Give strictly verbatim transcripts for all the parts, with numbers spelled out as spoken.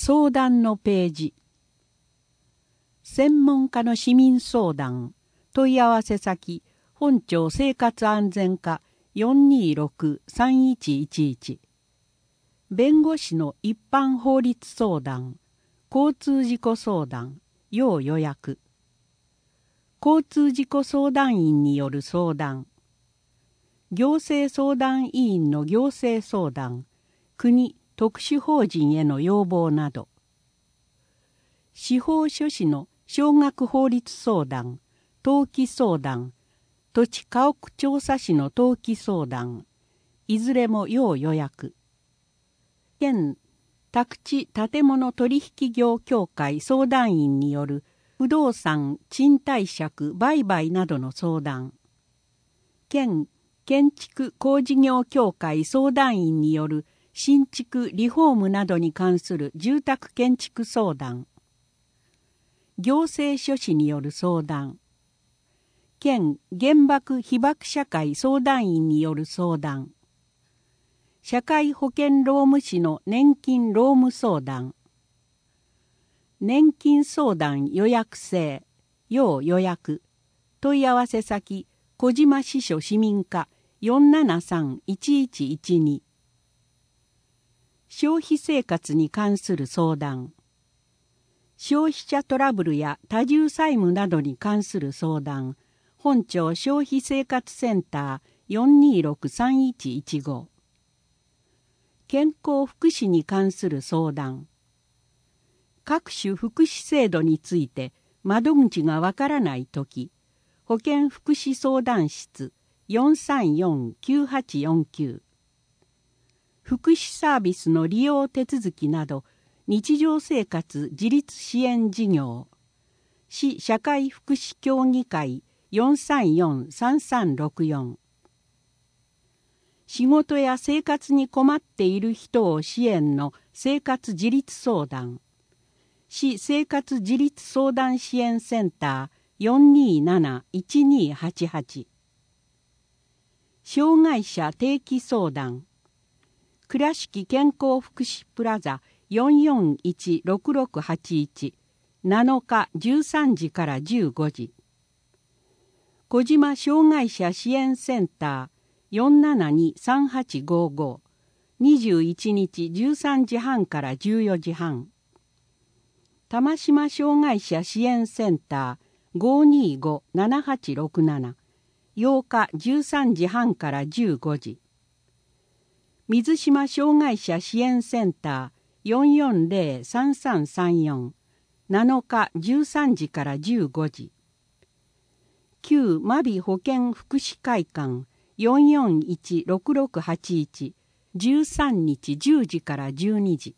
相談のページ。専門家の市民相談。問い合わせ先、本庁生活安全課 よんにーろく さんいちいちいち。弁護士の一般法律相談。交通事故相談。要予約。交通事故相談員による相談。行政相談委員の行政相談。国、特殊法人への要望など。司法書士の少額法律相談、登記相談、土地家屋調査士の登記相談、いずれも要予約。県宅地建物取引業協会相談員による不動産賃貸借売買などの相談。県建築工事業協会相談員による新築リフォームなどに関する住宅建築相談。行政書士による相談。県原爆被爆社会相談員による相談。社会保険労務士の年金労務相談。年金相談予約制、要予約。問い合わせ先、小島支所市民課 よんななさんいちいちいちに。消費生活に関する相談。消費者トラブルや多重債務などに関する相談。本庁消費生活センター よんにーろく さんいちいちご。健康福祉に関する相談。各種福祉制度について窓口がわからないとき、保健福祉相談室 よんさんよん きゅうはちよんきゅう。福祉サービスの利用手続きなど、日常生活自立支援事業。市社会福祉協議会 よんさんよん さんさんろくよん。仕事や生活に困っている人を支援の生活自立相談。市生活自立相談支援センター よんにーなないちにーはちはち。障害者定期相談。倉敷健康福祉プラザ よんよんいちろくろくはちいち。なのかじゅうさんじからじゅうごじ。小島障害者支援センター よんななにさんはちごご。にじゅういちにちじゅうさんじはんからじゅうよじはん。玉島障害者支援センター ごにーご ななはちろくなな。ようかじゅうさんじはんからじゅうごじ。水島障害者支援センター よんよんぜろ さんさんさんよん。なのかじゅうさんじからじゅうごじ。旧真備保健福祉会館 よんよんいちろくろくはちいち。じゅうさんにちじゅうじからじゅうにじ。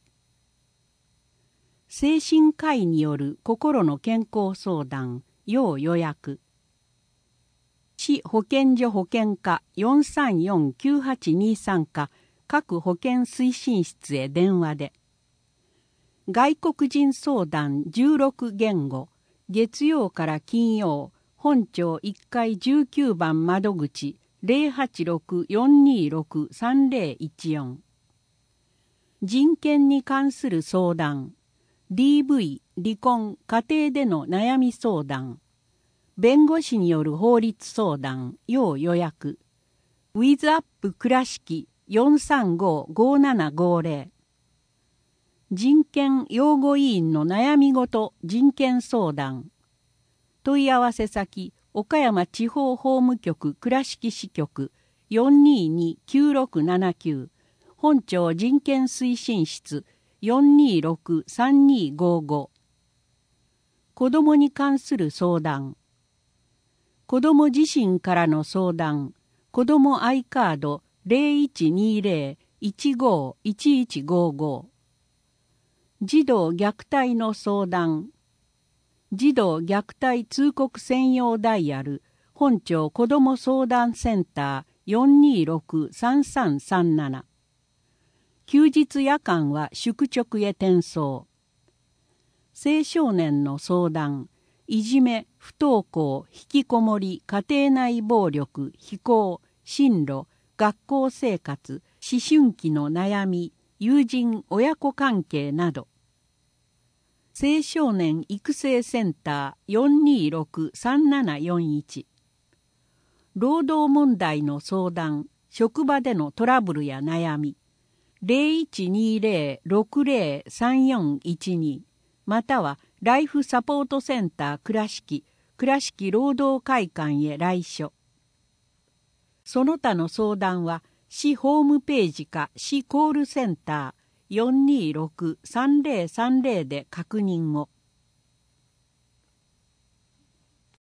精神科医による心の健康相談、要予約。市保健所保健課 よんさんよん きゅうはちにさん 課各保健推進室へ電話で。外国人相談じゅうろく言語、月曜から金曜、本庁いっかいじゅうきゅうばん窓口 ゼロはちろく よんにーろく さんぜろいちよん。人権に関する相談。ディーブイ、離婚、家庭での悩み相談。弁護士による法律相談、要予約。ウィズアップ倉敷 よんさんご ごななごぜろ。人権擁護委員の悩みごと人権相談。問い合わせ先、岡山地方法務局倉敷支局 よんにーに きゅうろくななきゅう。本庁人権推進室 よんにーろく さんにーごご。子どもに関する相談。子ども自身からの相談。子ども アイ カード ゼロいちにぜろ いちご いちいちごご。児童虐待の相談。児童虐待通告専用ダイヤル本庁子ども相談センター よんにーろく さんさんさんなな。休日夜間は宿直へ転送。青少年の相談。いじめ、不登校、引きこもり、家庭内暴力、非行、進路、学校生活、思春期の悩み、友人、親子関係など。 青少年育成センター よんにーろくさんななよんいち。労働問題の相談、職場でのトラブルや悩み、ゼロいちにゼロ ろくゼロ さんよんいちにまたはライフサポートセンター倉敷倉敷労働会館へ来所。その他の相談は市ホームページか市コールセンター よんにーろくさんゼロさんゼロ で確認を。